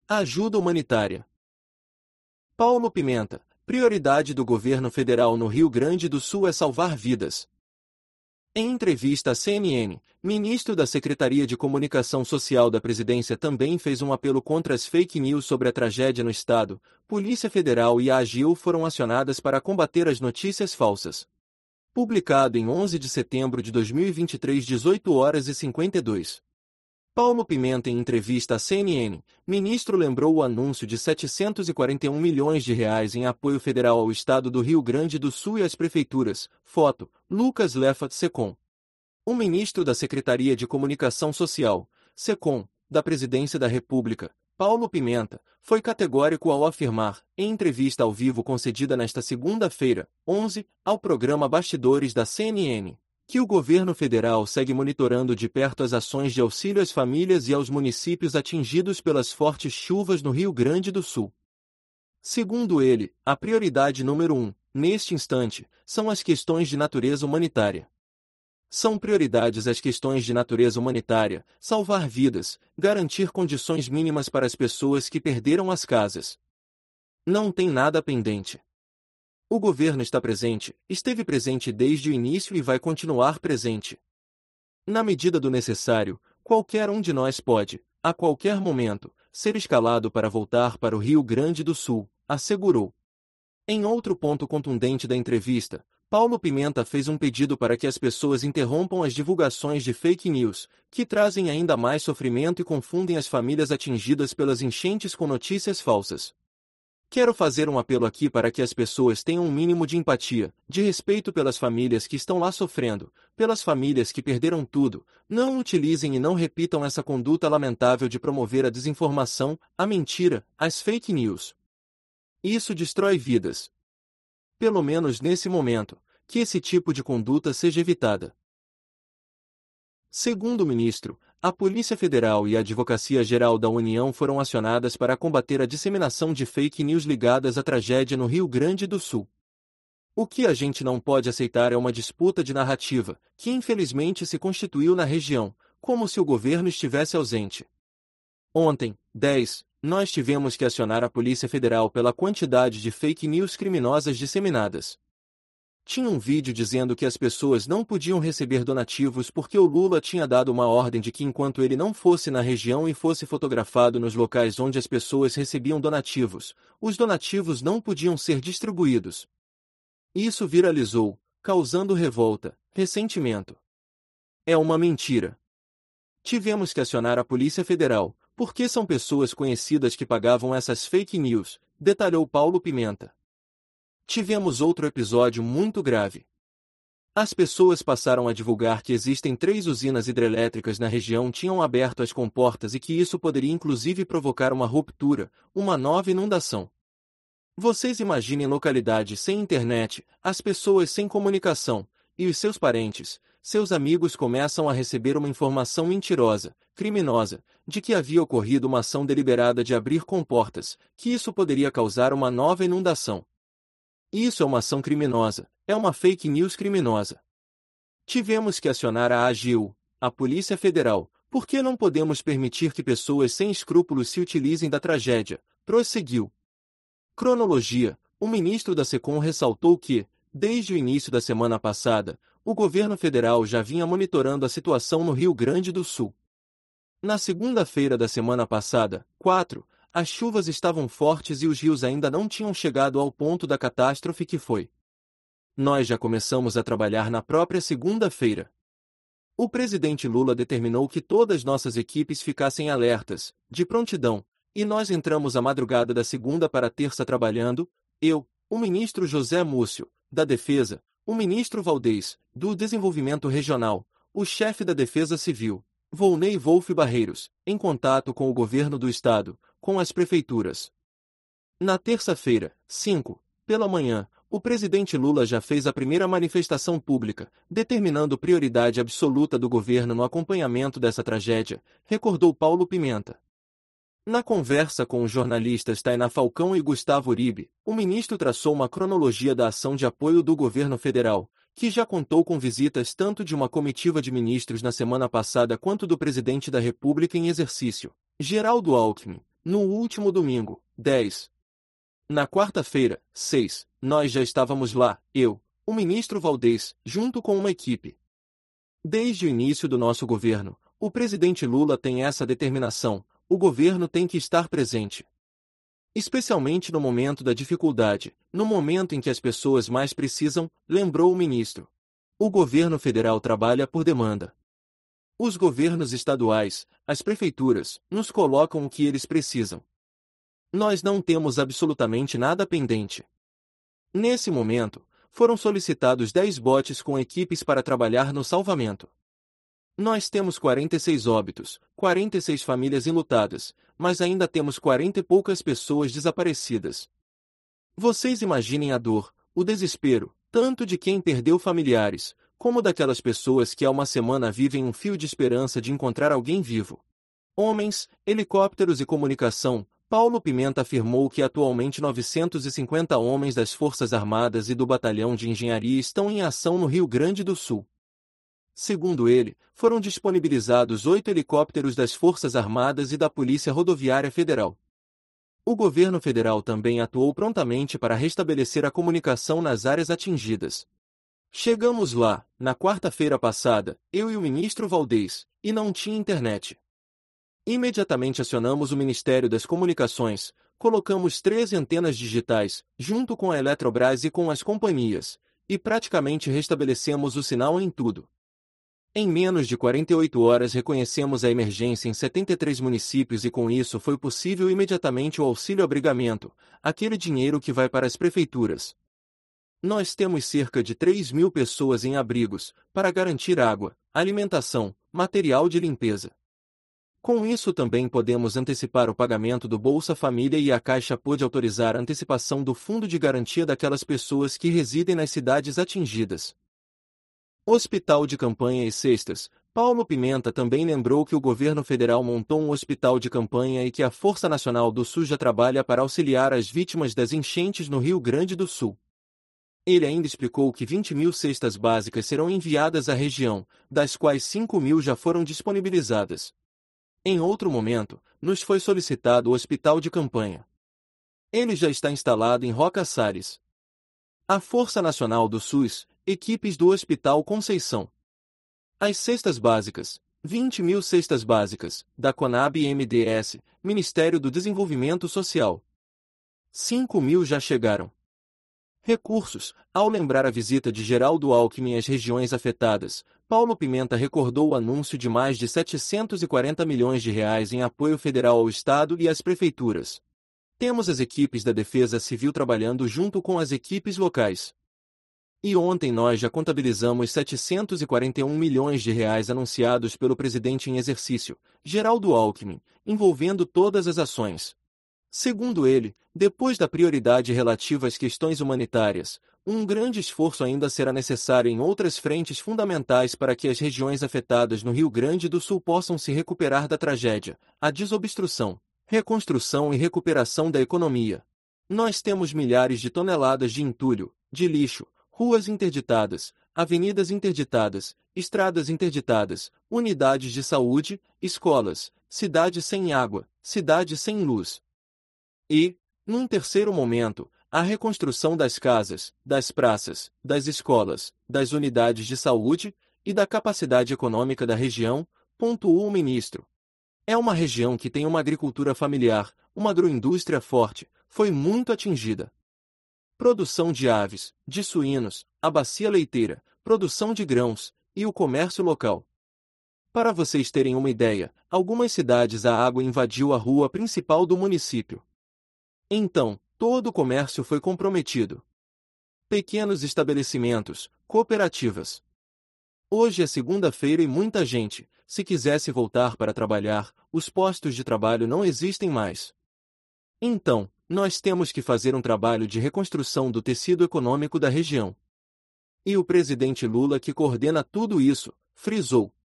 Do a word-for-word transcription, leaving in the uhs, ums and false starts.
Ajuda humanitária. Paulo Pimenta, prioridade do governo federal no Rio Grande do Sul é salvar vidas. Em entrevista à C N N, ministro da Secretaria de Comunicação Social da Presidência também fez um apelo contra as fake news sobre a tragédia no estado. Polícia Federal e a AGIL foram acionadas para combater as notícias falsas. Publicado em onze de setembro de dois mil e vinte e três, dezoito horas e cinquenta e dois. Paulo Pimenta, em entrevista à C N N, ministro lembrou o anúncio de setecentos e quarenta e um milhões de reais em apoio federal ao estado do Rio Grande do Sul e às prefeituras. Foto, Lucas Lefat Secom. O ministro da Secretaria de Comunicação Social, Secom, da Presidência da República, Paulo Pimenta, foi categórico ao afirmar, em entrevista ao vivo concedida nesta segunda-feira, onze, ao programa Bastidores da C N N, que o governo federal segue monitorando de perto as ações de auxílio às famílias e aos municípios atingidos pelas fortes chuvas no Rio Grande do Sul. Segundo ele, a prioridade número um, neste instante, são as questões de natureza humanitária. São prioridades as questões de natureza humanitária, salvar vidas, garantir condições mínimas para as pessoas que perderam as casas. Não tem nada pendente. O governo está presente, esteve presente desde o início e vai continuar presente. Na medida do necessário, qualquer um de nós pode, a qualquer momento, ser escalado para voltar para o Rio Grande do Sul, assegurou. Em outro ponto contundente da entrevista, Paulo Pimenta fez um pedido para que as pessoas interrompam as divulgações de fake news, que trazem ainda mais sofrimento e confundem as famílias atingidas pelas enchentes com notícias falsas. Quero fazer um apelo aqui para que as pessoas tenham um mínimo de empatia, de respeito pelas famílias que estão lá sofrendo, pelas famílias que perderam tudo. Não utilizem e não repitam essa conduta lamentável de promover a desinformação, a mentira, as fake news. Isso destrói vidas. Pelo menos nesse momento, que esse tipo de conduta seja evitada. Segundo o ministro, a Polícia Federal e a Advocacia Geral da União foram acionadas para combater a disseminação de fake news ligadas à tragédia no Rio Grande do Sul. O que a gente não pode aceitar é uma disputa de narrativa, que infelizmente se constituiu na região, como se o governo estivesse ausente. Ontem, dez, nós tivemos que acionar a Polícia Federal pela quantidade de fake news criminosas disseminadas. Tinha um vídeo dizendo que as pessoas não podiam receber donativos porque o Lula tinha dado uma ordem de que enquanto ele não fosse na região e fosse fotografado nos locais onde as pessoas recebiam donativos, os donativos não podiam ser distribuídos. Isso viralizou, causando revolta, ressentimento. É uma mentira. Tivemos que acionar a Polícia Federal, porque são pessoas conhecidas que pagavam essas fake news, detalhou Paulo Pimenta. Tivemos outro episódio muito grave. As pessoas passaram a divulgar que existem três usinas hidrelétricas na região tinham aberto as comportas e que isso poderia inclusive provocar uma ruptura, uma nova inundação. Vocês imaginem localidades sem internet, as pessoas sem comunicação, e os seus parentes, seus amigos começam a receber uma informação mentirosa, criminosa, de que havia ocorrido uma ação deliberada de abrir comportas, que isso poderia causar uma nova inundação. Isso é uma ação criminosa, é uma fake news criminosa. Tivemos que acionar a AGIL, a Polícia Federal, porque não podemos permitir que pessoas sem escrúpulos se utilizem da tragédia, prosseguiu. Cronologia: o ministro da SECOM ressaltou que, desde o início da semana passada, o governo federal já vinha monitorando a situação no Rio Grande do Sul. Na segunda-feira da semana passada, quatro, as chuvas estavam fortes e os rios ainda não tinham chegado ao ponto da catástrofe que foi. Nós já começamos a trabalhar na própria segunda-feira. O presidente Lula determinou que todas nossas equipes ficassem alertas, de prontidão, e nós entramos a madrugada da segunda para a terça trabalhando, eu, o ministro José Múcio, da Defesa, o ministro Valdez, do Desenvolvimento Regional, o chefe da Defesa Civil, Volney Wolff Barreiros, em contato com o governo do estado, com as prefeituras. Na terça-feira, cinco, pela manhã, o presidente Lula já fez a primeira manifestação pública, determinando prioridade absoluta do governo no acompanhamento dessa tragédia, recordou Paulo Pimenta. Na conversa com os jornalistas Tainá Falcão e Gustavo Uribe, o ministro traçou uma cronologia da ação de apoio do governo federal, que já contou com visitas tanto de uma comitiva de ministros na semana passada quanto do presidente da República em exercício, Geraldo Alckmin, No último domingo, dez. Na quarta-feira, seis, nós já estávamos lá, eu, o ministro Valdez, junto com uma equipe. Desde o início do nosso governo, o presidente Lula tem essa determinação: o governo tem que estar presente. Especialmente no momento da dificuldade, no momento em que as pessoas mais precisam, lembrou o ministro. O governo federal trabalha por demanda. Os governos estaduais, as prefeituras, nos colocam o que eles precisam. Nós não temos absolutamente nada pendente. Nesse momento, foram solicitados dez botes com equipes para trabalhar no salvamento. Nós temos quarenta e seis óbitos, quarenta e seis famílias enlutadas, mas ainda temos quarenta e poucas pessoas desaparecidas. Vocês imaginem a dor, o desespero, tanto de quem perdeu familiares, como daquelas pessoas que há uma semana vivem um fio de esperança de encontrar alguém vivo. Homens, helicópteros e comunicação. Paulo Pimenta afirmou que atualmente novecentos e cinquenta homens das Forças Armadas e do Batalhão de Engenharia estão em ação no Rio Grande do Sul. Segundo ele, foram disponibilizados oito helicópteros das Forças Armadas e da Polícia Rodoviária Federal. O governo federal também atuou prontamente para restabelecer a comunicação nas áreas atingidas. Chegamos lá, na quarta-feira passada, eu e o ministro Valdez, e não tinha internet. Imediatamente acionamos o Ministério das Comunicações, colocamos treze antenas digitais, junto com a Eletrobras e com as companhias, e praticamente restabelecemos o sinal em tudo. Em menos de quarenta e oito horas reconhecemos a emergência em setenta e três municípios e com isso foi possível imediatamente o auxílio-abrigamento, aquele dinheiro que vai para as prefeituras. Nós temos cerca de três mil pessoas em abrigos, para garantir água, alimentação, material de limpeza. Com isso também podemos antecipar o pagamento do Bolsa Família e a Caixa pôde autorizar a antecipação do fundo de garantia daquelas pessoas que residem nas cidades atingidas. Hospital de campanha e cestas. Paulo Pimenta também lembrou que o governo federal montou um hospital de campanha e que a Força Nacional do Sul já trabalha para auxiliar as vítimas das enchentes no Rio Grande do Sul. Ele ainda explicou que vinte mil cestas básicas serão enviadas à região, das quais cinco mil já foram disponibilizadas. Em outro momento, nos foi solicitado o hospital de campanha. Ele já está instalado em Roca Salles. A Força Nacional do SUS, equipes do Hospital Conceição. As cestas básicas, vinte mil cestas básicas, da Conab e M D S, Ministério do Desenvolvimento Social. cinco mil já chegaram. Recursos. Ao lembrar a visita de Geraldo Alckmin às regiões afetadas, Paulo Pimenta recordou o anúncio de mais de setecentos e quarenta milhões de reais em apoio federal ao Estado e às prefeituras. Temos as equipes da Defesa Civil trabalhando junto com as equipes locais. E ontem nós já contabilizamos setecentos e quarenta e um milhões de reais anunciados pelo presidente em exercício, Geraldo Alckmin, envolvendo todas as ações. Segundo ele, depois da prioridade relativa às questões humanitárias, um grande esforço ainda será necessário em outras frentes fundamentais para que as regiões afetadas no Rio Grande do Sul possam se recuperar da tragédia, a desobstrução, reconstrução e recuperação da economia. Nós temos milhares de toneladas de entulho, de lixo, ruas interditadas, avenidas interditadas, estradas interditadas, unidades de saúde, escolas, cidades sem água, cidades sem luz. E, num terceiro momento, a reconstrução das casas, das praças, das escolas, das unidades de saúde e da capacidade econômica da região, pontuou o ministro. É uma região que tem uma agricultura familiar, uma agroindústria forte, foi muito atingida. Produção de aves, de suínos, a bacia leiteira, produção de grãos, e o comércio local. Para vocês terem uma ideia, algumas cidades a água invadiu a rua principal do município. Então, todo o comércio foi comprometido. Pequenos estabelecimentos, cooperativas. Hoje é segunda-feira e muita gente, se quisesse voltar para trabalhar, os postos de trabalho não existem mais. Então, nós temos que fazer um trabalho de reconstrução do tecido econômico da região. E o presidente Lula, que coordena tudo isso, frisou: